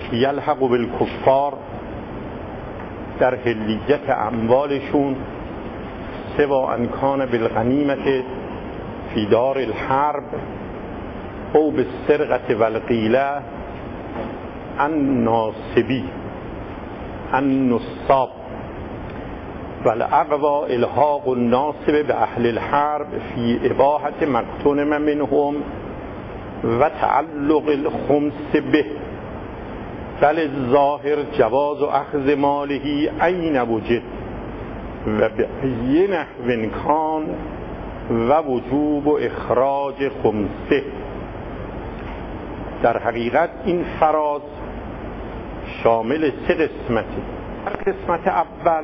یلحق بالکفار در حلیت اموالشون سوا ان کان بالغنیمت فی دار الحرب او بالسرقة والقیله الناصبی النصاب والاقوى الحاق الناصب به اهل الحرب فی اباحة مقتنم منهم و تعلق الخمس به بل الظاهر جواز اخذ ماله این وجد و به ای نحو کان و وجوب اخراج خمسه. در حقیقت این فراز شامل 3 قسمته. قسمت اول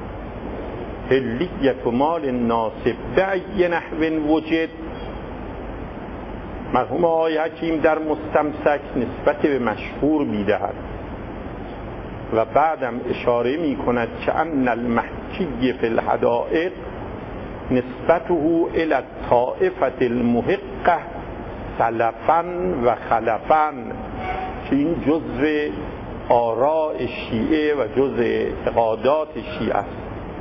حلیت مال ناصب به ای نحو وجد. مرحوم آقای حکیم در مستمسک نسبت به مشهور می‌دهد و بعدم اشاره می‌کند که ان المحکی فی الحدائق نسبته الی الطائفة المحقة سلفاً و خلفاً، که این جزء آراء شیعه و جزء اعتقادات شیعه است.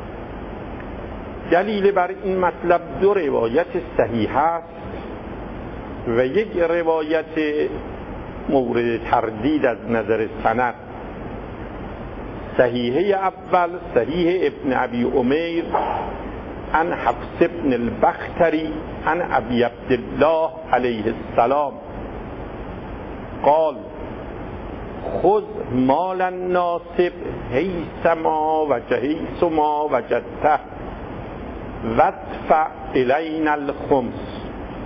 دلیل بر این مطلب 2 روایت صحیح است و 1 روایت مورد تردید از نظر سند. صحیحه اول صحیح ابن ابی امیر عن حفص ابن البختری عن ابی عبدالله علیه السلام قال خذ مال الناصب حیث ما وجدته وادفع الینا الخمس.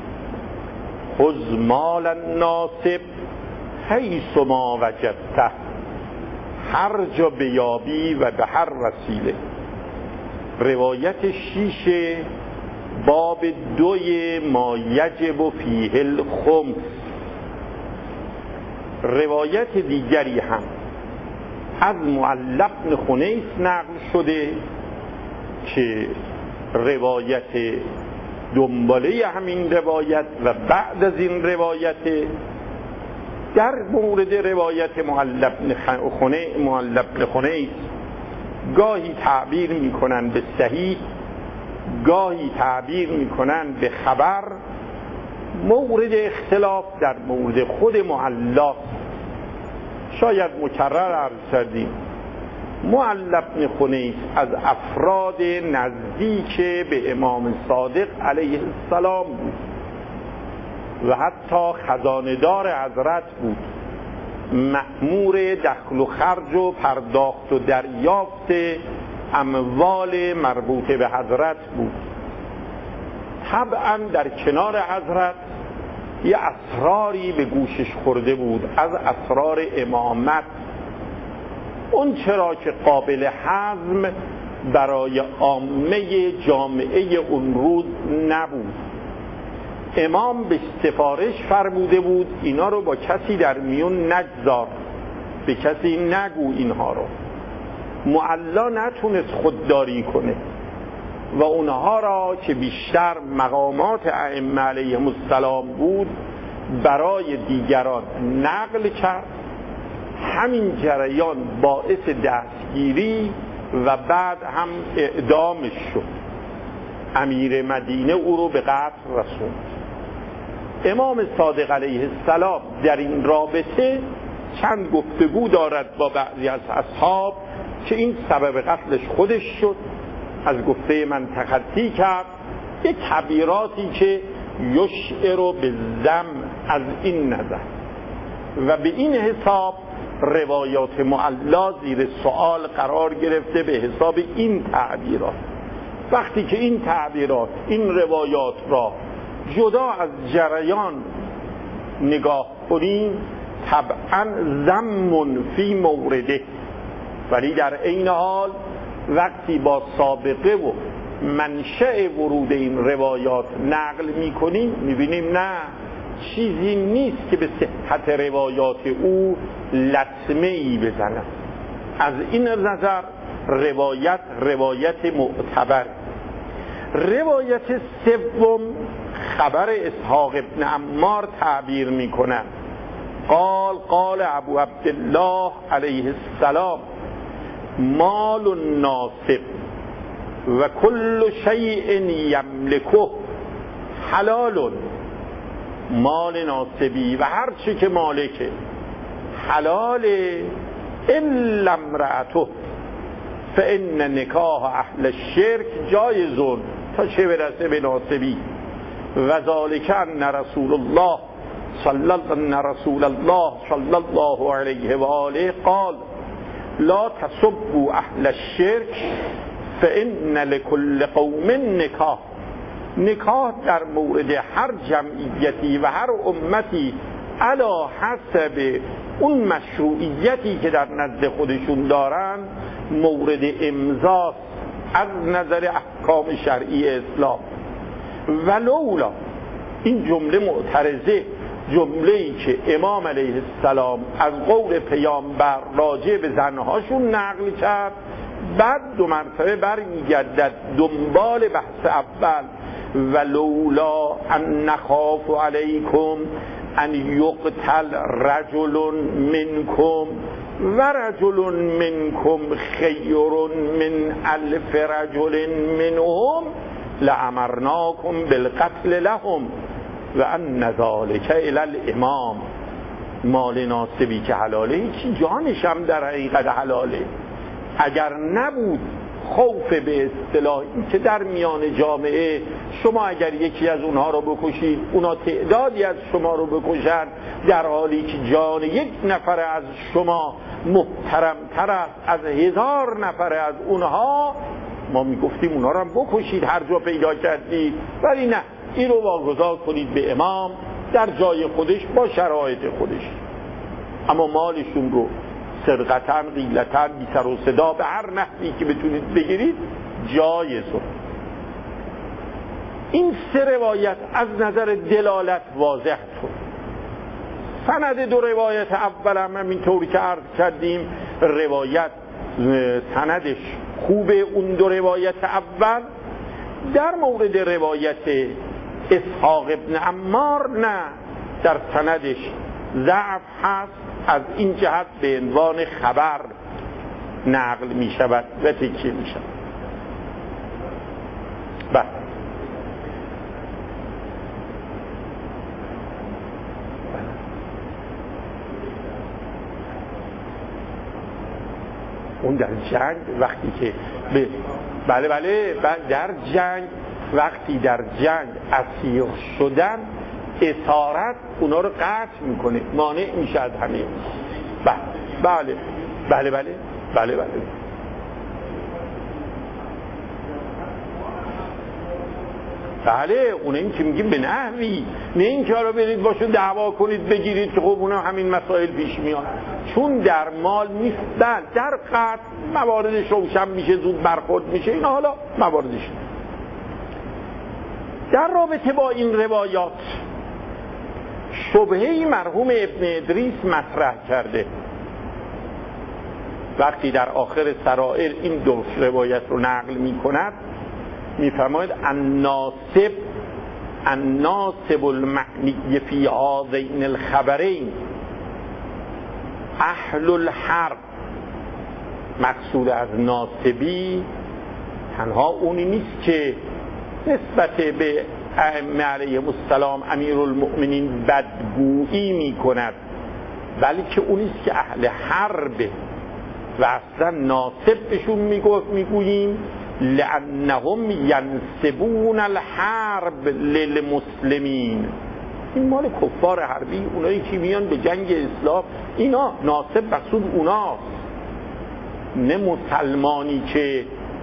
خذ مال الناصب حیث ما وجدته، هر جا بیابی و به هر وسیله. روایت 6 باب 2 ما یجب فیه الخمس. روایت دیگری هم از معلی بن خنیس نقل شده که روایت دنباله همین روایت و بعد از این روایت در مورد روایت معلی بن خنیس گاهی تعبیر میکنن به صحیح، گاهی تعبیر میکنن به خبر. مورد اختلاف در مورد خود معلی، شاید مکرر عرض کردیم، معلی بن خنیس از افراد نزدیک به امام صادق علیه السلام بود و حتی خزانه‌دار حضرت بود، مأمور دخل و خرج و پرداخت و دریافت اموال مربوطه به حضرت بود. طبعا در کنار حضرت یه اسراری به گوشش خورده بود از اسرار امامت، اون چرا که قابل هضم برای عامه جامعه اون روز نبود. امام به سفارش فرموده بود اینا رو با کسی در میون نگذار، به کسی نگو اینها رو. معلی نتونست خودداری کنه و اونها را که بیشتر مقامات ائمه علیهم السلام بود برای دیگران نقل کرد. همین جریان باعث دستگیری و بعد هم اعدامش شد. امیر مدینه او رو به قتل رسوند. امام صادق علیه السلام در این رابطه چند گفتگو دارد با بعضی از اصحاب که این سبب قتلش خودش شد، از گفته من تخطی کرد، یک تعبیراتی که یشعر به ذم از این نظر و به این حساب روایات معلی زیر سوال قرار گرفته به حساب این تعبیرات. وقتی که این تعبیرات، این روایات را جدا از جریان نگاه کنیم طبعا ذم فی مورده، ولی در عین حال وقتی با سابقه و منشأ ورود این روایات نقل می‌کنیم می‌بینیم نه، چیزی نیست که به صحت روایات او لطمه‌ای بزند. از این نظر روایت معتبر. روایت سوم خبر اسحاق ابن عمار تعبیر می‌کند قال ابو عبدالله علیه السلام مال الناصب و کل شیء یملکه حلال. مال ناصبی و هر چی که مالکه حلال، الا امرأته فان نکاح اهل الشرک جایزون، تا چه برسه به ناصبی. و ذالک ان رسول الله صلی الله علیه و آله قال لا تسبوا اهل الشرک فان لكل قوم نکاح. نکاح در مورد هر جمعیتی و هر امتی علی حسب اون مشروعیتی که در نزد خودشون دارن مورد امضاست از نظر احکام شرعی اسلام. ولولا، این جمله معترضه، جمله‌ای که امام علیه السلام از قول پیامبر راجع به زنهاشون نقل کرد، بعد دو مرتبه برمیگردد دنبال بحث اول. ولولا ان نخاف علیکم ان یقتل رجل منکم و رجل منکم خیر من الف رجل منهم لامرناکم بالقتل لهم و ان ذلک الی الامام. مال ناصبی که حلاله، هیچی جانش هم در حقیقت حلاله. اگر نبود خوف به اصطلاح این که در میان جامعه شما اگر یکی از اونها رو بکشید اونا تعدادی از شما رو بکشن، در حالی که جان یک نفر از شما محترمتر است از 1000 نفر از اونها، ما میگفتیم اونها رو هم بکشید هر جا پیدا کردید. ولی نه، این رو واگذار کنید به امام در جای خودش با شرایط خودش. اما مالشون رو سرقتاً، غیلتاً، بی سر و صدا، به هر نحوی که بتونید بگیرید جایزه. این سه روایت از نظر دلالت واضح شد. سند دو روایت اول هم اینطوری که عرض کردیم، روایت سندش خوبه اون دو روایت اول. در مورد روایت اسحاق ابن عمار نه، در سندش ضعف هست، از این جهت به عنوان خبر نقل می شود و تکیه می شود. بله، اون در جنگ وقتی که بله در جنگ وقتی در جنگ اسیر شدن، اسارت اونا رو قطع میکنه، مانع میشه از همه. بله اون این که میگیم به نحوی، نه این که حالا برید باشون دعوا کنید بگیرید که خب اونا همین مسائل پیش میاد. چون در مال نیستن، در قطع مواردش روشن میشه، زود برخورد میشه، اینا حالا مواردش. در رابطه با این روایات شبهه‌ای مرحوم ابن ادریس مطرح کرده. وقتی در آخر سرائر این دو روایت رو نقل می کند، می فرماید الناصب المعنی فی هذین الخبرین اهل الحرب. مقصود از ناصبی تنها اونی نیست که نسبت به ائمه علیهم السلام امیرالمؤمنین بدگویی می کند، بلکه اونیست که اهل حرب و اصلا ناصب بهشون میگوییم لانهم ینسبون الحرب للمسلمین. این مال کفار حربی، اونایی که میان به جنگ اسلام، اینا ناصب مقصود اوناست، نه مسلمانی که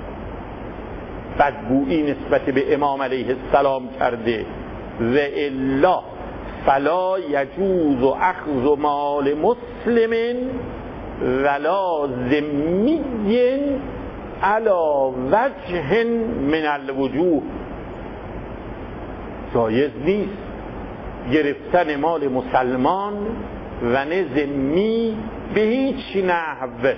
بدگویی نسبت به امام علیه السلام کرده. و الا فلا یجوز اخذ مال مسلم ولا ذمی علی وجه من الوجوه. جایز نیست گرفتن مال مسلمان و نه ذمی به هیچ نحو.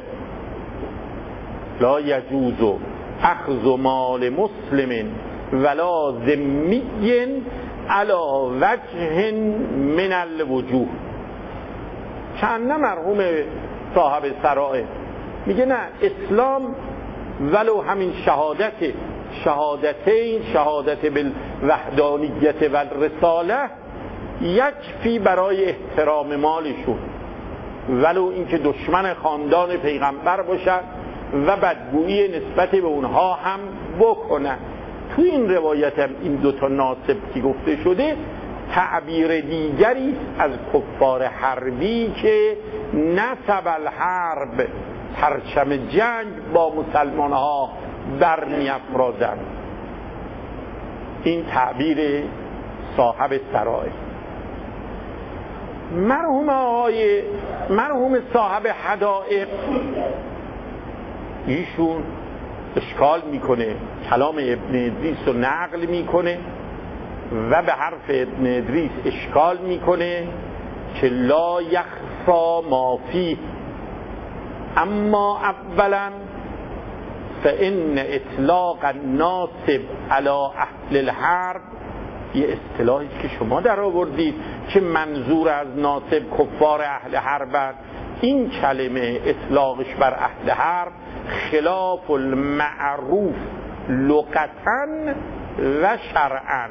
لا یجوز اخذ مال مسلم ولا ذمی علی وجه من الوجوه. چند مرحوم صاحب سرائه میگه نه، اسلام ولو همین شهادتین، شهادت بالوحدانیت و الرساله، یکفی برای احترام مالشون، ولو اینکه دشمن خاندان پیغمبر باشن و بدگویی نسبت به اونها هم بکنن. تو این روایت هم این دوتا ناسب که گفته شده تعبیر دیگری از کفار حربی که نسب الحرب، پرچم جنگ با مسلمان ها برمی افرازند. این تعبیر صاحب سرائه. مرحوم صاحب حدائق، ایشون اشکال میکنه، کلام ابن ادریس رو نقل میکنه و به حرف ابن ادریس اشکال میکنه که لا یخفا ما فیه، اما اولا فان اطلاق الناصب علی اهل الحرب، یه اصطلاحی که شما در آوردید که منظور از ناصب کفار اهل حرب، این کلمه اطلاقش بر اهل حرب خلاف المعروف لغتاً و شرعاً.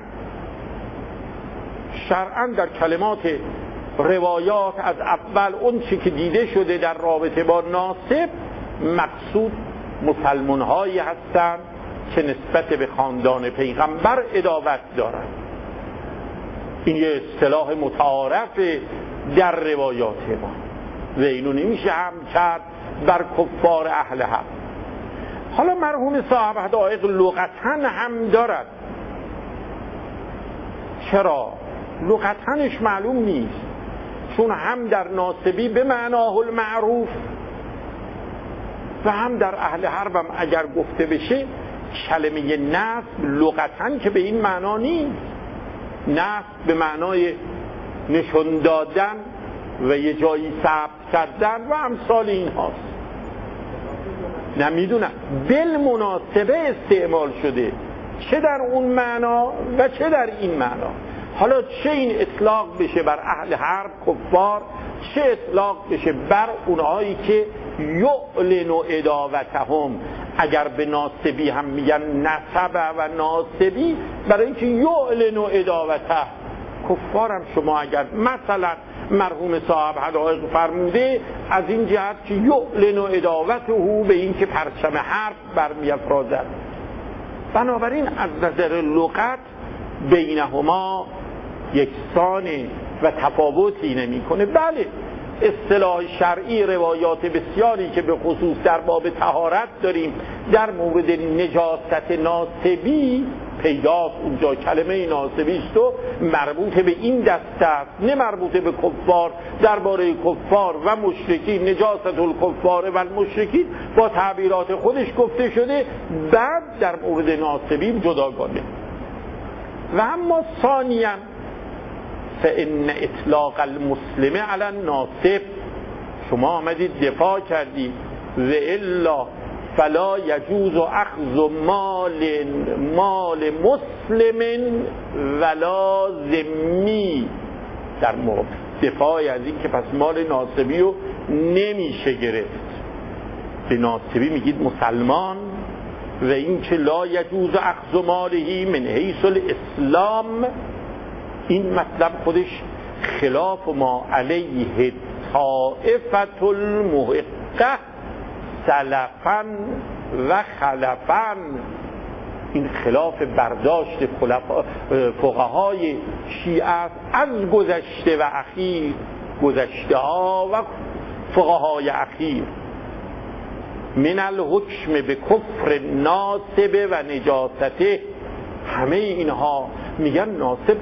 شرعاً در کلمات روایات از اول اون چی که دیده شده در رابطه با ناصب، مقصود مسلمان هایی هستند که نسبت به خاندان پیغمبر عداوت دارند. این یه اصطلاح متعارف در روایات ما و اینو نمیشه هم کرد بر کفار اهل حق. حالا مرحوم صاحب حدائق لغتاً هم دارد. چرا؟ لغتاًش معلوم نیست، چون هم در ناصبی به معناه المعروف و هم در اهل حربم اگر گفته بشه کلمه نصب لغتاً که به این معنا نیست. نصب به معنای نشون دادن و یه جایی ثبت کردن و امثال این هاست. نمیدونم بالمناسبه استعمال شده، چه در اون معنا و چه در این معنا. حالا چه این اطلاق بشه بر اهل حرب کفار، چه اطلاق بشه بر اونهایی که یعلن عداوتهم. اگر به ناصبی هم میگن نسب و ناصبی، برای اینکه یعلن عداوته کفار هم شما اگر مثلا مرحوم صاحب حدائق فرموده از این جهت که یعلن عداوته به این که پرچم حرب برمی‌افرازد، بنابراین از نظر لغت بینهما یکسانه و تفاوتی نمی‌کنه. بله اصطلاح شرعی روایات بسیاری که به خصوص در باب طهارت داریم در مورد نجاست ناصبی پیداست، اونجا کلمه ناصبی است و مربوط به این دسته است، نه مربوط به کفار. درباره کفار و مشرکین نجاست الکفار و المشرکین با تعبیرات خودش گفته شده، بعد در مورد ناصبی جداگانه. و اما ثانیاً فإن اطلاق المسلم علی الناصب، شما آمدید دفاع کردید و الا فلا یجوز اخذ مال مسلم ولا ذمی، در دفاع از این که پس مال ناصبی رو نمیشه گرفت. به ناصبی میگید مسلمان و این که لا یجوز اخذ ماله من حیث الاسلام، این مطلب خودش خلاف ما علیه طائفة المحقه سلفاً و خلفاً، این خلاف برداشت فقهای شیعه از گذشته و اخیر، گذشته ها و فقهای اخیر. من الحکم به کفر ناصب و نجاسته، همه اینها میگن ناصب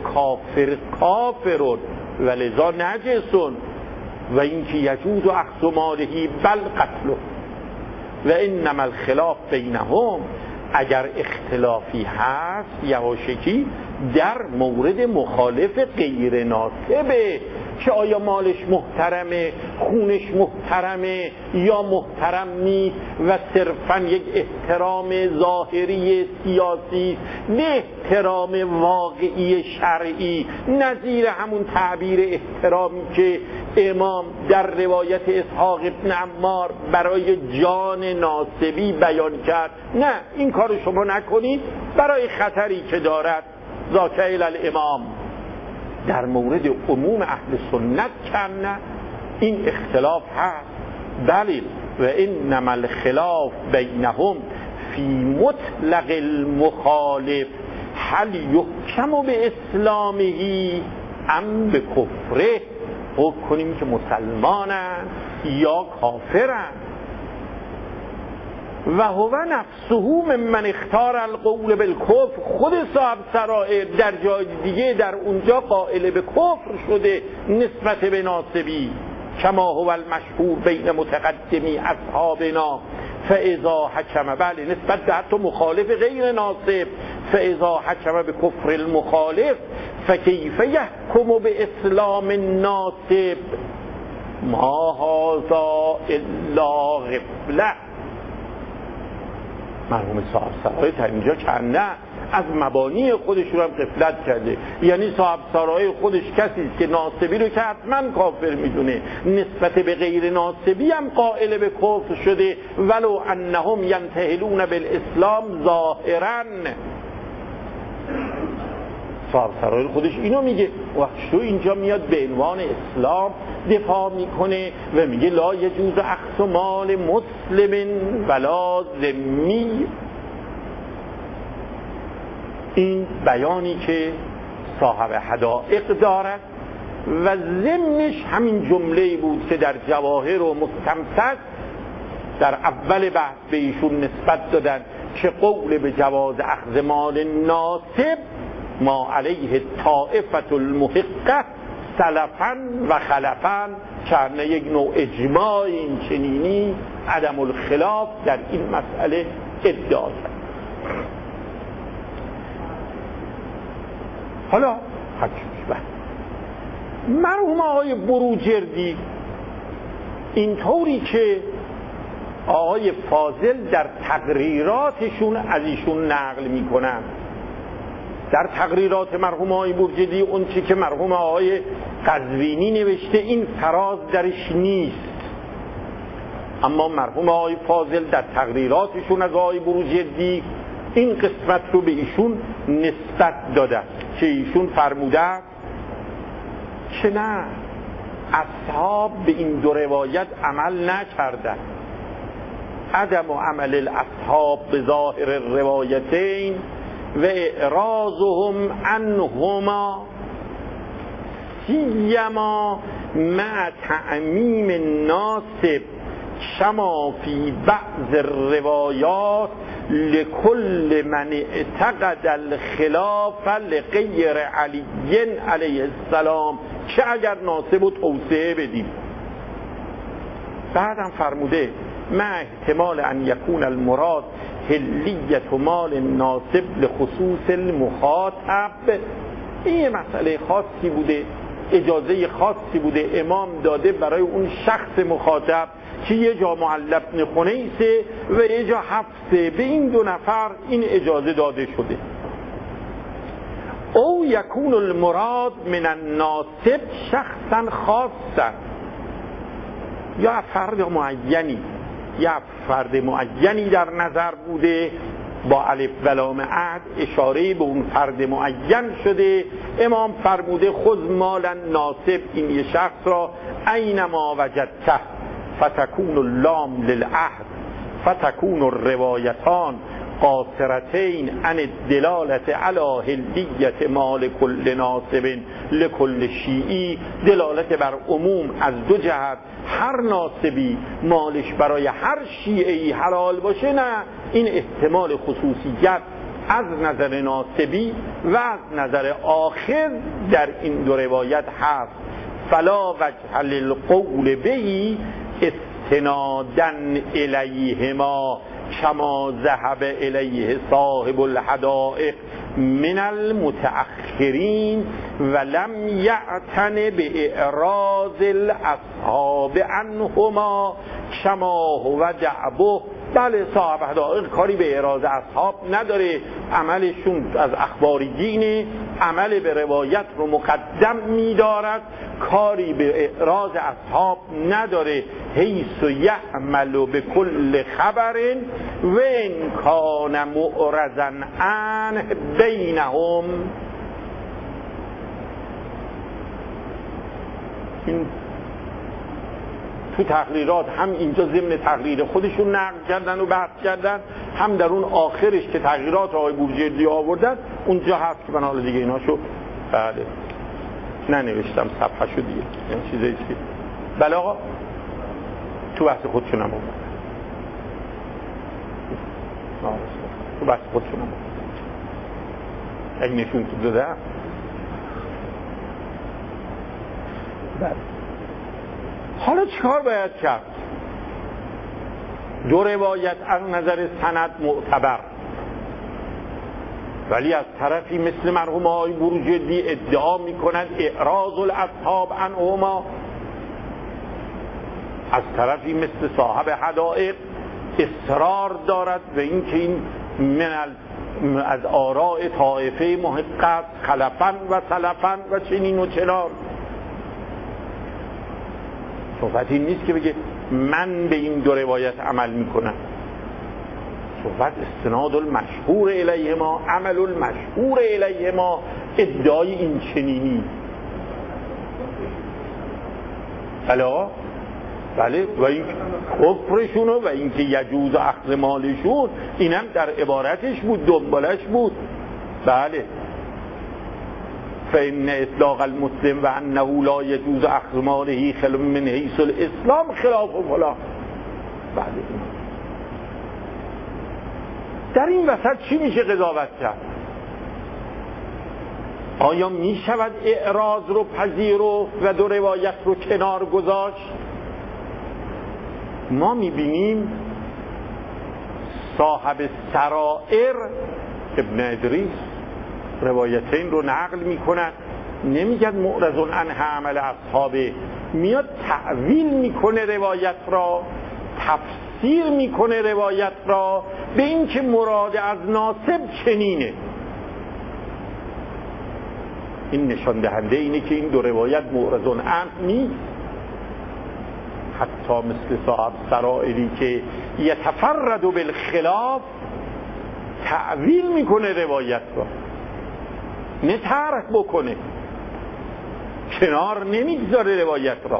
کافرون و لذا نجسون و اینکه یجوز اخذ ماله بل قتله و انما الخلاف بینهم. اگر اختلافی هست یواشکی در مورد مخالف غیر ناصبه که آیا مالش محترمه، خونش محترمه یا محترم نیست و صرفاً یک احترام ظاهری سیاسی، نه احترام واقعی شرعی، نظیر همون تعبیر احترامی که امام در روایت اسحاق ابن عمار برای جان ناصبی بیان کرد. نه، این کار شما نکنید برای خطری که دارد. ذاک الی الامام. در مورد عموم اهل سنت کنه این اختلاف هست، بله، و انما الخلاف بینهم فی مطلق المخالف هل یحکم به اسلامه ام به کفره. حکم کنیم که مسلمانن یا کافرن. و هو نفسه ممن اختار القول بالکفر. خود صاحب سرائر در جای دیگه در اونجا قائل به کفر شده نسبت به ناصبی، کما هو المشهور بین متقدمی اصحابنا. فاذا حکم، بله، نسبت به حتی مخالف غیر ناصب، فاذا حکم به کفر المخالف فکیف یحکم به اسلام الناصب. ما هذا الا غفله. مرحوم صاحب سرای تا اینجا کنه از مبانی خودش رو هم غفلت کرده. یعنی صاحب سرای خودش کسی است که ناصبی رو که حتما کافر میدونه، نسبت به غیر ناصبی هم قائل به کفر شده، ولو انهم ینتهلون بالاسلام ظاهرا. صاحب سرای خودش اینو میگه. وقتی اینجا میاد به عنوان اسلام دفاع میکنه و میگه لا یجوز اخذ مال مسلم ولا ذمی. این بیانی که صاحب حدائق دارد و ضمنش همین جمله‌ای بود که در جواهر و مستمسک در اول بحث به ایشون نسبت دادن که قول به جواز اخذ مال ناصب ما علیه طائفة المحقه سلفاً و خلفاً، چرنه یک نوع اجماع این چنینی عدم الخلاف در این مسئله ادعا کرد. حالا مرحوم آقای بروجردی اینطوری که آقای فاضل در تقریراتشون از ایشون نقل میکنن، در تقریرات مرحوم آقای بروجردی اون چی که مرحوم آقای قزوینی نوشته این فراز درش نیست، اما مرحوم آقای فاضل در تقریراتشون از آقای بروجردی این قسمت رو به ایشون نسبت داده که ایشون فرموده که نه، اصحاب به این دو روایت عمل نکردند. عدم عمل الاصحاب به ظاهر الروایتین و اعراضهم عنهما سیما مع تعمیم الناصب شما فی بعض الروایات لكل من اعتقد الخلاف لغیر علی علیه السلام، چه اگر ناصب و توسعه بدیم. بعدم فرموده مع احتمال ان یکون المراد حلیت مال ناصب لخصوص المخاطب. این مسئله خاصی بوده، اجازه خاصی بوده امام داده برای اون شخص مخاطب که یه جا معلب بن خنیسه و یه جا حفصه، به این دو نفر این اجازه داده شده. او یکون المراد من الناصب شخصا خاصا، یا فرد معینی در نظر بوده با الف و لام عهد اشاره به اون فرد معین شده. امام فرموده خذ مالا ناصب، این یه شخص را اینما وجدته فتکون اللام للعهد فتکون الروایتان قاصرتین عن الدلالت علی حلیت مال کل ناصب لکل شیعی. دلالت بر عموم از دو جهت، هر ناصبی مالش برای هر شیعی حلال باشه، نه، این احتمال خصوصیت از نظر ناصبی و از نظر آخر در این دو روایت هست. فلا وجه للقول به استنادا الیهما کما ذهب الیه صاحب الحدائق من المتأخرین ولم یعتن به اعراض الاصحاب عنهما کما هو دعبه. بله صاحب حدائق کاری به اعراض اصحاب نداره، عملشون از اخبار دینه، عمل به روایت رو مقدم می‌دارد، کاری به اعراض اصحاب نداره. حیث یعمل به کل خبر و ان کان معرضا عنه بینهم. این تو تقریرات هم اینجا ضمن تقریر خودشون نقل کردن و بحث کردن، هم در اون آخرش که تقریرات آقای بورجردی آوردن اونجا هست که من حالا دیگه ایناشو بله ننوشتم صفحه شو دیگه، این چیزایی که بله آقا تو بحث خودشون هم آورد، تو بحث خودشون هم آورد اگه نشون تو داده. بله حالا چیکار باید کرد؟ دو روایت از نظر سند معتبر، ولی از طرفی مثل مرحوم آقای بروجردی ادعا می‌کند اعراض الاصحاب عنهما، از طرفی مثل صاحب حدائق اصرار دارد و اینکه این من از آراء طائفه محقق خلفاً و سلفاً و چنین و چنان. صحبت این نیست که بگه من به این دو روایت عمل میکنم، صحبت استناد المشهور الیه ما، عمل المشهور الیه ما، ادعای این چنینی. بله و این کفرشون و این که یجوز اخذ مالشون اینم در عبارتش بود، دنبالش بود. بله فإن اطلاق المسلم و انه لا يجوز اخذ ماله خلاف من حیث الاسلام خلاف فلان. بله در این وسط چی میشه قضاوت کرد؟ آیا میشود اعراض رو پذیرفت و دو روایت رو کنار گذاشت؟ ما میبینیم صاحب سرائر ابن ادریس روایتین رو نقل میکند، نمیگد معرض عنه عمل اصحابه، میاد تعویل میکنه روایت را، تفسیر میکنه روایت را به این که مراد از ناسب چنینه. این نشان دهنده اینه که این دو روایت معرض عنه نیست. حتی مثل صاحب سرائری که یتفرد بالخلاف تعویل میکنه روایت را، نه ترک بکنه، کنار نمیگذاره روایت را.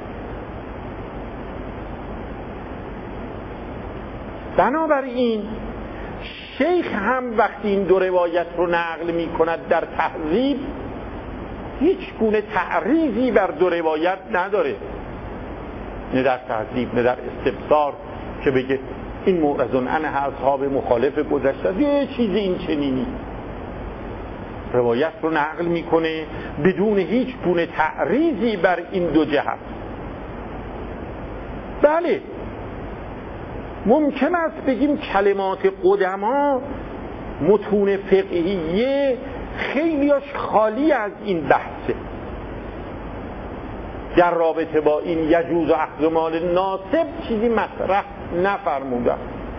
بنابراین شیخ هم وقتی این دو روایت رو نقل میکند در تهذیب هیچ گونه تعریضی بر دو روایت نداره، نه در تهذیب نه در استبصار که بگه این معرض عنه اصحاب مخالف گذشته یه چیزی این چنینی. روایت رو نقل میکنه بدون هیچ گونه تعریضی بر این دو جهت. بله ممکن است بگیم کلمات قدما متون فقهیه خیلیاش خالی از این بحثه، در رابطه با این یجوز و اخذ مال ناسب چیزی مطرح نفرمودن.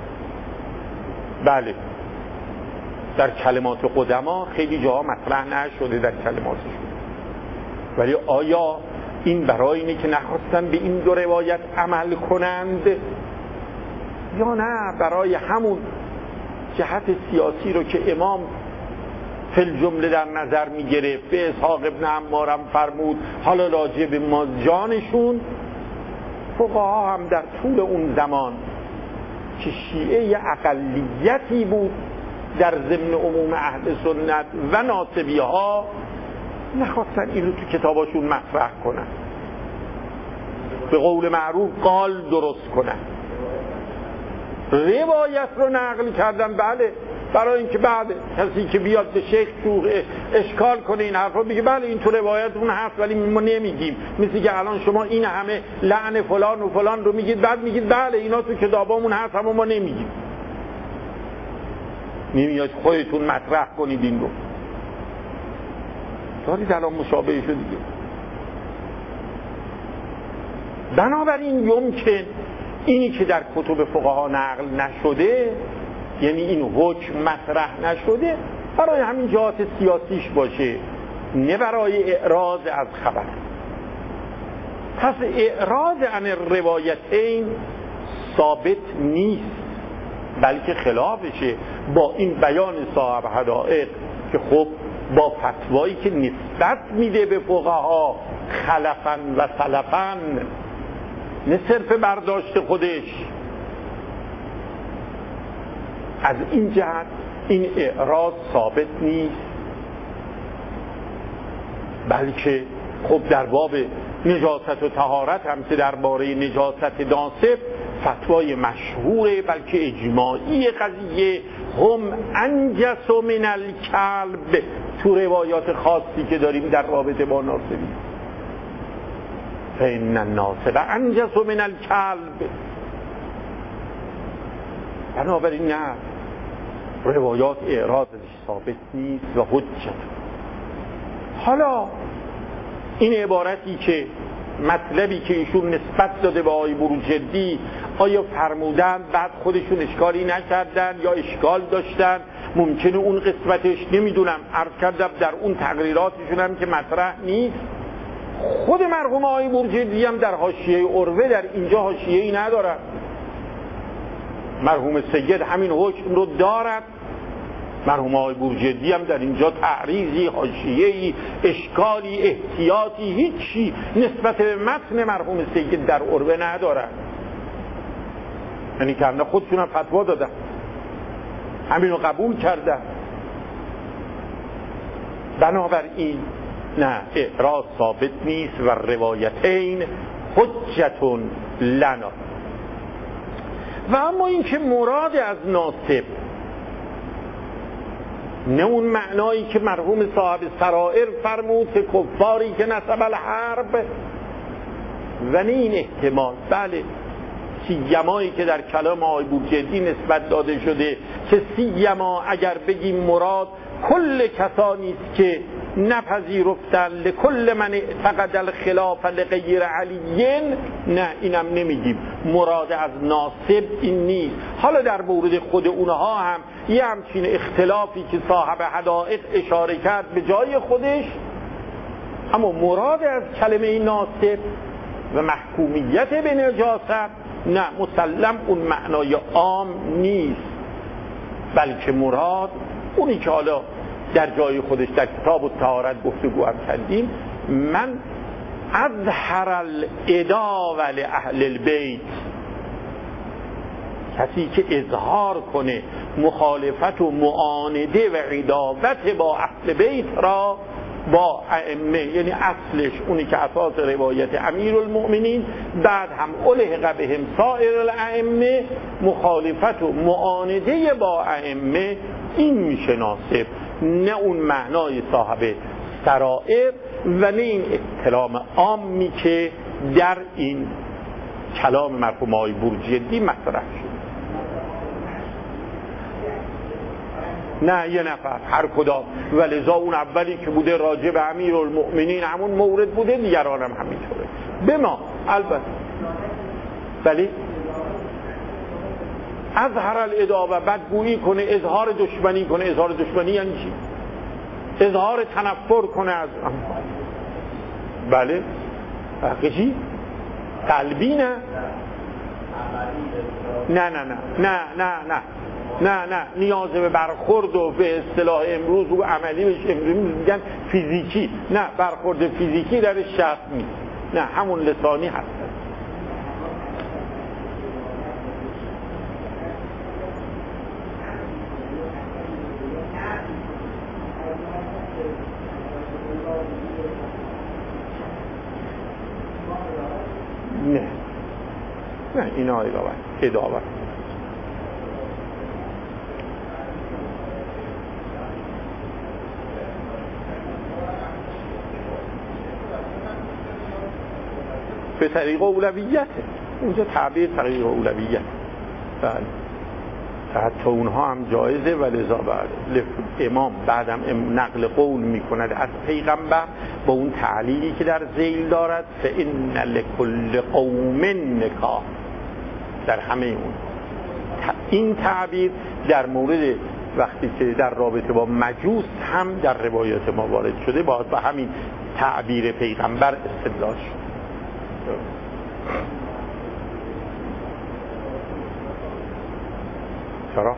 بله در کلمات قدما خیلی جاها مطرح نشده در کلماتشون، ولی آیا این برای اینه که نخواستن به این دو روایت عمل کنند یا نه برای همون جهت سیاسی رو که امام فی الجمله در نظر می گرفت به اسحاق ابن عمارم فرمود حالا راجع به مازجانشون؟ فقها هم در طول اون زمان که شیعه اقلیتی بود در ضمن عموم اهل سنت و ناصبی ها نخواستن اینو تو کتاباشون مطرح کنن، به قول معروف قال درست کنن، روایت رو نقل کردن. بله برای اینکه بعد کسی که بیاد به شیخ اشکال کنه این حرف رو بگه بله این تو روایتون هست ولی ما نمیگیم، مثل که الان شما این همه لعن فلان و فلان رو میگید بعد میگید بله اینا تو کتابامون هست اما ما نمیگیم. نمیاد خودتون مطرح کنید این رو. دارید الان مشابه شد دیگه. بنابراین یمکن اینی که در کتب فقها نقل نشده، یعنی این حکم مطرح نشده، برای همین جهات سیاسیش باشه، نه برای اعراض از خبر. پس اعراض عن الروایتین ثابت نیست، بلکه خلافشه با این بیان صاحب حدائق که خب با فتوایی که نسبت میده به فقها خلفاً و سلفاً، نه صرف برداشت خودش. از این جهت این اعراض ثابت نیست، بلکه خب در باب نجاست و طهارت هم که درباره نجاست ناصب فتوای مشهوره بلکه اجماعی قضیه، هم انجس من الکلب، تو روایات خاصی که داریم در رابطه با ناصبی، فإن الناصب انجس من الکلب. بنابراین نه، روایات اعراضش ثابت نیست و حجت. حالا این عبارتی که مطلبی که ایشون نسبت داده به آقای بروجردی، آیا فرمودن بعد خودشون اشکالی نکردن یا اشکال داشتن؟ ممکنه اون قسمتش نمیدونم، عرض کردم در اون تقریراتشون هم که مطرح نیست. خود مرحوم آقای بروجردی هم در حاشیه عروه در اینجا حاشیه‌ای ندارد. مرحوم سید همین حکم رو دارد. مرحوم آقای بروجردی هم در اینجا تعریضی، حاشیه‌ای، اشکالی، احتیاطی، هیچی نسبت به متن مرحوم سید در عروه ندارد. یعنی که همه خودشون هم فتوا دادن، همین رو قبول کردن. بنابراین نه، اعراض ثابت نیست و روایتین حجتون لنا. و اما این که مراد از ناصب نه اون معنایی که مرحوم صاحب سرائر فرمود که کفاری که نسب الحرب، و نه این احتمال، بله سیمایی که در کلام آقای بروجردی نسبت داده شده که سیما اگر بگیم مراد کل کسانی است که نپذیرفتن لکل من اعتقد الخلاف لغیر علی، نه اینم نمیگیم. مراد از ناصب این نیست. حالا در مورد خود اونها هم یه همچین اختلافی که صاحب حدائق اشاره کرد به جای خودش، اما مراد از کلمه ناصب و محکومیت به نجاست نه، مسلم اون معنای عام نیست، بلکه مراد اونی که حالا در جای خودش در کتاب الطهارت گفتگو هم کردیم، من اظهر العداوة لأهل البیت، کسی که اظهار کنه مخالفت و معانده و عداوت با اهل بیت را با ائمه، یعنی اصلش اونی که اساس روایت امیرالمؤمنین، بعد هم الحق بهم سایر الائمه، مخالفت و معانده با ائمه، این میشه ناصب، نه اون معنای صاحب سرائر و نه این اطلاع عامی که در این کلام مرحوم آقای بروجردی مطرح شد. نه یه نفر هر کدام، ولذا اون اولی که بوده راجع به امیرالمؤمنین همون مورد بوده، دیگران هم همینطوره. به ما البته ولی اظهر العداوة، بدگویی کنه، اظهار دشمنی کنه. اظهار دشمنی یعنی چی؟ اظهار تنفر کنه از بله چی؟ قلبی نه؟ نه نه نه نه نه نه نه نه، نیاز به برخورد و به اصطلاح امروز و عملی بهش امروز میگن فیزیکی، نه برخورد فیزیکی درش شرط نیست، نه همون لسانی هست. نه نه اینا ادامه به طریق اولویته، اونجا تعبیر طریق اولویت. بله حتی اونها هم جایزه و لذا امام بعدم نقل قول میکند از پیغمبر با اون تعلیلی که در ذیل دارد فإن لكل قوم نکاح، در همه اون این تعبیر در مورد وقتی که در رابطه با مجوس هم در روایات ما وارد شده، باید با همین تعبیر پیغمبر استدلال شد. چرا؟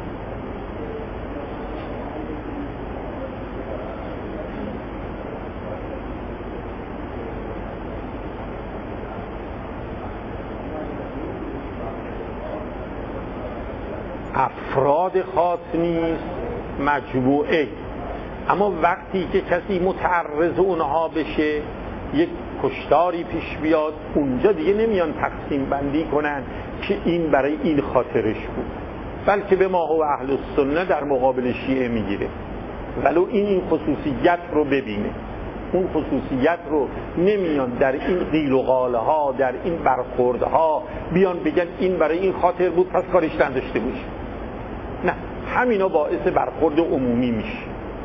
افراد خاص نیست، مجموعه. اما وقتی که کسی متعرض اونها بشه، یک کشتاری پیش بیاد، اونجا دیگه نمیان تقسیم بندی کنن که این برای این خاطرش بود، بلکه به ما و اهل السنه در مقابل شیعه میگیره، ولو این خصوصیت رو ببینه. اون خصوصیت رو نمیان در این قیل و قاله ها، در این برخوردها بیان بگن این برای این خاطر بود پس کارش نداشته باشه. نه، همینا باعث برخورد عمومی میشه.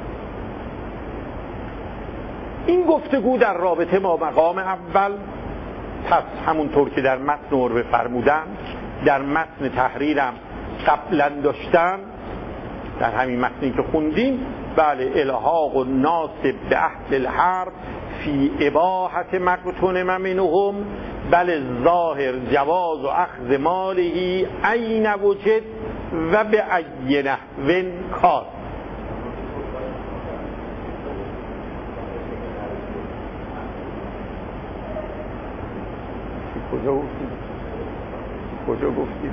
این گفتگو در رابطه با مقام اول، پس همونطور که در متن عربه فرمودم، در متن تحریرم قبلا داشتم، در همین متنی که خوندیم، بله، الحاق الناصب به اهل الحرب فی اباحت مقتون منهم بل ظاهر جواز و اخذ ماله عین وجد و به ای نحو کار. کجا گفتید؟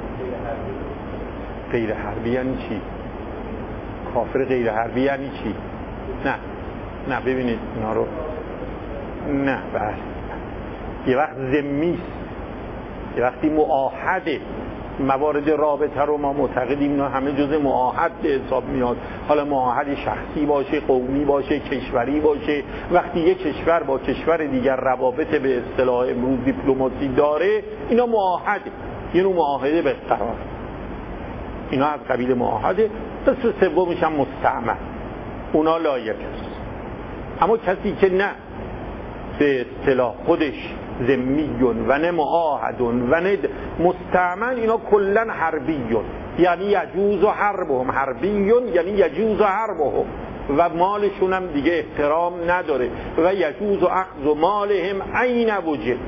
غیر حربی یعنی چی؟ کافر غیر حربی یعنی چی؟ نه ببینید اینا رو، نه بله، یه وقت ذمیست، یه وقتی معاهده. موارد رابطه رو ما معتقدیم اینا همه جزء معاهد به حساب میاد، حالا معاهد شخصی باشه، قومی باشه، کشوری باشه. وقتی یک کشور با کشور دیگر روابط به اصطلاح امروز دیپلماسی داره، اینا معاهده، یه نوع معاهده به قرار، اینا از قبیل معاهده. قسم سومش هم مستعمل، اونا لایق است. اما کسی که نه به اصطلاح خودش ذمیون و نه معاهدون و نه مستعمل، اینا کلن حربیون، یعنی یجوز و حربهم، حربیون یعنی یجوز و حربهم، و مالشون هم دیگه احترام نداره، و یجوز و اخذ و مالهم عین وجه.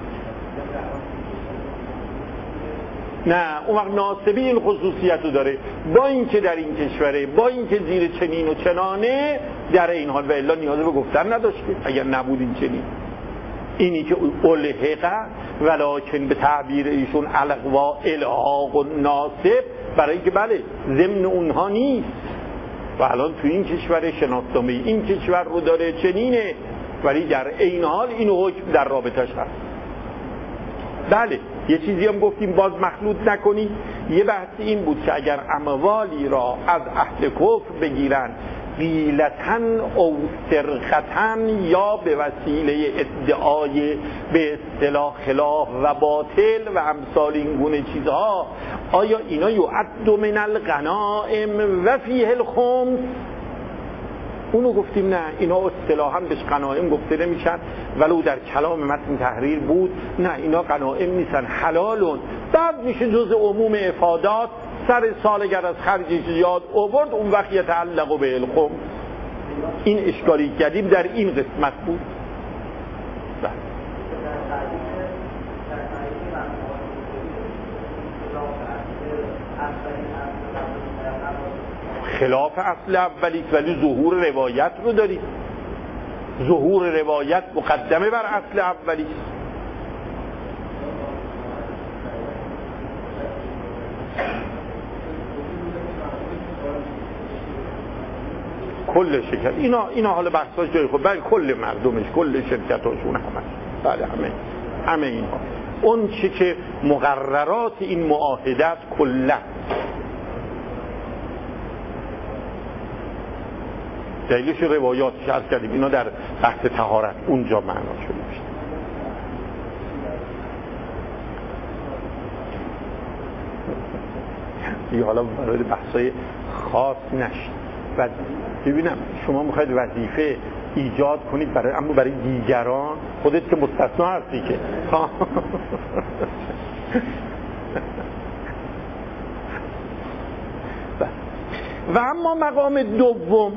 نه، اون وقت ناصبی این خصوصیت رو داره، با اینکه در این کشوره، با اینکه زیر چنین و چنانه، در این حال و الا نیاز به گفتن نداشته اگر نبود این چنین. اینی که الحقه ولکن به تعبیر ایشون الغوا الحاق و ناصب، برای اینکه بله ضمن اونها نیست و الان تو این کشور شناسنامه این کشور رو داره چنینه، ولی در این حال این حکم در رابطش هست. بله، یه چیزی هم گفتیم باز مخلوط نکنی، یه بحث این بود که اگر اموالی را از اهل کفر بگیرن قیلتن او سرقتن یا به وسیله ادعای به اصطلاح خلاف و باطل و امثال این گونه چیزها، آیا اینا یعد من الغنائم و فیه الخمس؟ اونو گفتیم نه، اینا اصطلاحاً بهش غنائم گفته نمیشن، ولو در کلام متن تحریر بود، نه اینا غنائم نیستن، حلالون. بعد میشه جز عموم افادات، سر سالگر از خرجش زیاد آورد، اون وقت یتعلق به الخمس. این اشکالی جدید در این قسمت بود. خلاف اصل اولی، ولی ظهور روایت رو دارید. ظهور روایت مقدمه بر اصل اولی. کل شرکت اینا حالا بحثاش جای خود، بله کل مردمش، کل شرکتاشون همه، بله همه اینها، اون چی که مقررات این معاهده است کلا. دلیلش روایاتش عرض کردیم، اینا در بحث طهارت اونجا معنا شده میشه. دیگه حالا وارد بحثای خاص نشید. و ببینم شما میخواید وظیفه ایجاد کنید اما برای دیگران، خودت که مستثنا هستی که و اما مقام دوم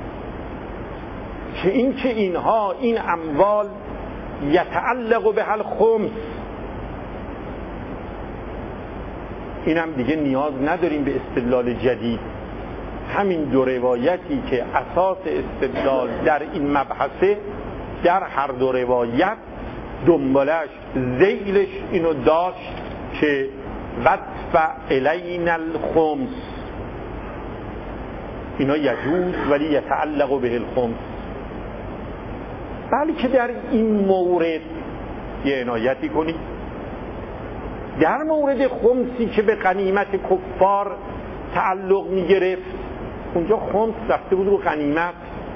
که اینها این اموال یتعلق به الخمس، اینم دیگه نیاز نداریم به استدلال جدید. همین دو روایتی که اساس استدلال در این مبحثه، در هر دو روایت دنبالش ذیلش اینو داشت که وَدْفَعْ إِلَيْنَا الْخُمْسَ، اینا یجوز ولی یتعلق به الخمس. بلکه در این مورد یه عنایتی کنید، در مورد خمسی که به غنیمت کفار تعلق می گرفت، اونجا خمس رفته بود رو غنیمت،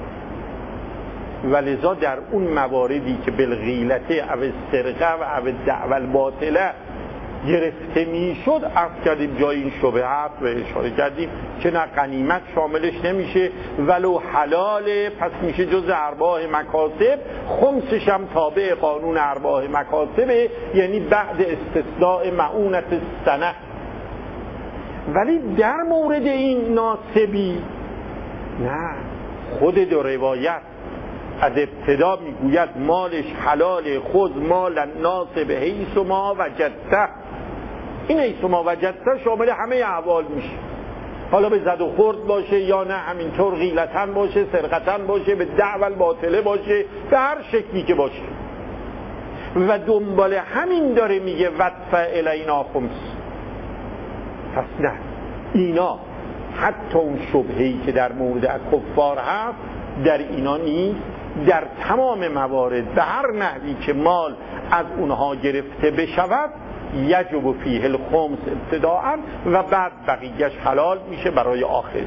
و لذا در اون مواردی که بالغیلته او سرقه و او دعوى الباطله گرفته می شد، عرض کردیم جای این شبهات و اشاره کردیم که نه غنیمت شاملش نمیشه ولو حلاله، پس میشه جز ارباح مکاسب، خمسش هم تابع قانون ارباح مکاسبه، یعنی بعد استثناء معونت السنه. ولی در مورد این ناسبی نه، خود دو روایت از ابتدا میگوید مالش حلال، خود مال ناسب حیث ما وجدته. این حیث ما وجدته شامل همه احوال میشه، حالا به زد و خورد باشه یا نه همینطور غیلتن باشه، سرقتن باشه، به دعوى الباطله باشه، به هر شکلی که باشه. و دنبال همین داره میگه وَدْفَعْ إِلَيْنَا خُمْسَ. پس نه، اینا حتی اون شبهه‌ای که در مورد کفار هست در اینا نیست. در تمام موارد به هر نحوی که مال از اونها گرفته بشود یجب فیه الخمس ابتداء و بعد بقیه‌اش حلال میشه برای آخر.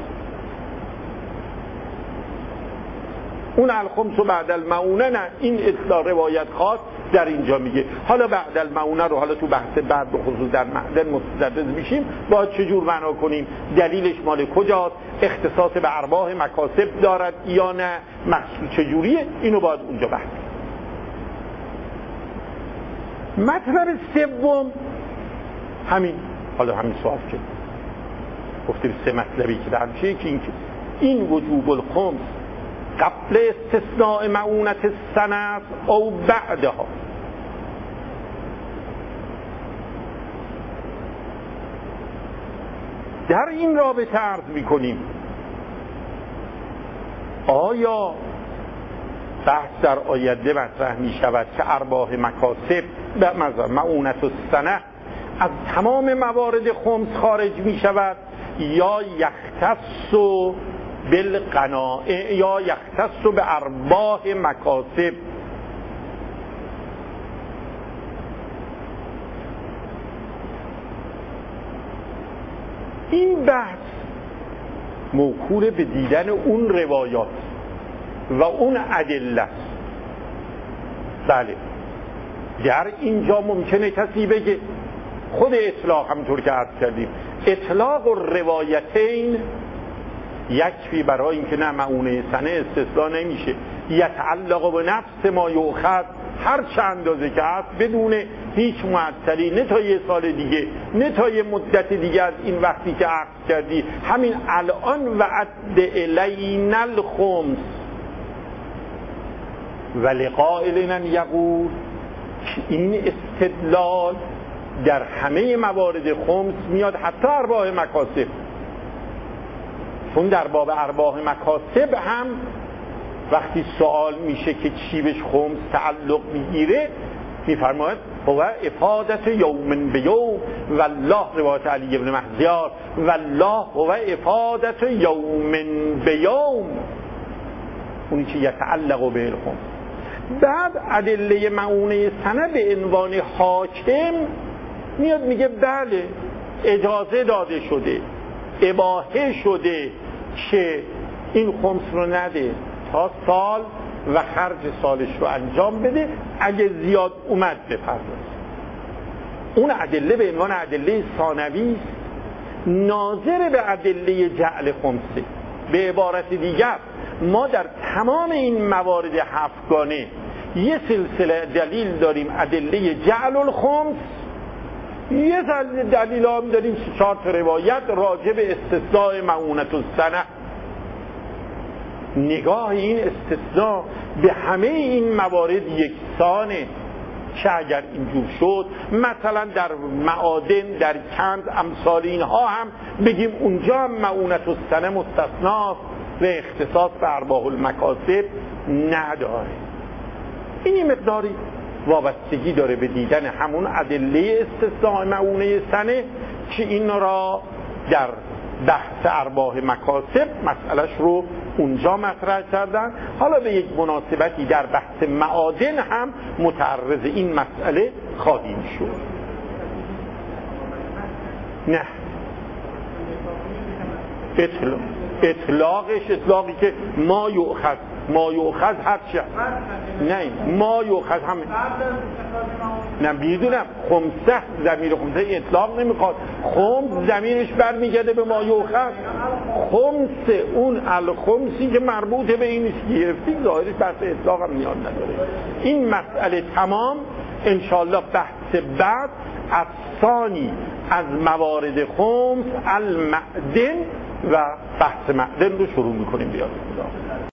اون الخمس و بعد المعونه نه، این اطلاع روایت خاص در اینجا میگه. حالا بعد المعونه رو حالا تو بحث بعد به خصوص در معدن متدرج میشیم باید چجور معنا کنیم، دلیلش مال کجاست، اختصاص به ارباح مکاسب دارد یا نه، محصول چجوریه، اینو باید اونجا بحث. مطلب سوم همین، حالا همین سوال که گفتیم سه مطلبی که در میشه، که این وجوب الخمس قبل استثناء معونت السنه او بعدها. در این رابطه عرض میکنیم آیا بحث در آینده مطرح می شود که ارباح مکاسب معونت السنه از تمام موارد خمس خارج می شود یا یختص بالقناعه یا یختص به ارباح مکاسب. این بحث موکول به دیدن اون روایات و اون ادله است. بله، در اینجا ممکنه کسی بگه خود اطلاق همونطور که عرض کردیم، اطلاق الروایتین یکفی برای اینکه نه معونه سنه استثنا نمیشه، یتعلق به نفس ما یؤخذ، هر چند اندازه که هست بدون هیچ معطلی، نه تا یه سال دیگه نه تا یه مدت دیگه از این وقتی که عقد کردی، همین الان وعد الینا الخمس. ولقائلنا یقول، این استدلال در همه موارد خمس میاد، حتی ارباح مکاسب، چون در باب ارباح مکاسب هم وقتی سوال میشه که چی بهش خمس تعلق میگیره میفرماید هو افادت یوم به یوم والله، روایت علی ابن مهدیار، والله هو افادت یوم به یوم، اونی که یتعلق به الخمس. بعد ادله معونه سنه به عنوان حاکم میاد میگه بله اجازه داده شده، اباحه شده که این خمس رو نده تا سال و خرج سالش رو انجام بده، اگه زیاد اومد بپردازه. اون ادله به عنوان ادله ثانوی است ناظر به ادله جعل خمسه. به عبارت دیگر ما در تمام این موارد هفتگانه یه سلسله دلیل داریم، ادله جعل الخمس، یه دلیل هم داریم 4 روایت راجع به استثناء معونت السنه. نگاه این استثناء به همه این موارد یکسانه، چه اگر اینجور شد مثلا در معادن، در کنز، امثال اینها هم بگیم اونجا هم معونت السنه مستثناست و اختصاص به ارباح المکاسب نداره. این یه مقداری وابستگی داره به دیدن همون ادله استثناء معونه سنه که این را در بحث ارباح مکاسب مسئلهش رو اونجا مطرح کردن. حالا به یک مناسبتی در بحث معادن هم متعرض این مسئله خواهیم شد. نه، اطلاقی که ما یؤخذ هر چه، نه ما یؤخذ همین، نه میدونم خمسه، ضمیر خمسه اطلاق نمیخواد، خمس ضمیرش برمیگرده به ما یؤخذ، خمس اون الخمسی که مربوط به این گرفتی ظاهرش بحث اطلاق هم نیاز نداره. این مسئله تمام انشاءالله بحث بعد از ثانی از موارد خمس المعدن و بحث معدن رو شروع میکنیم. بیاد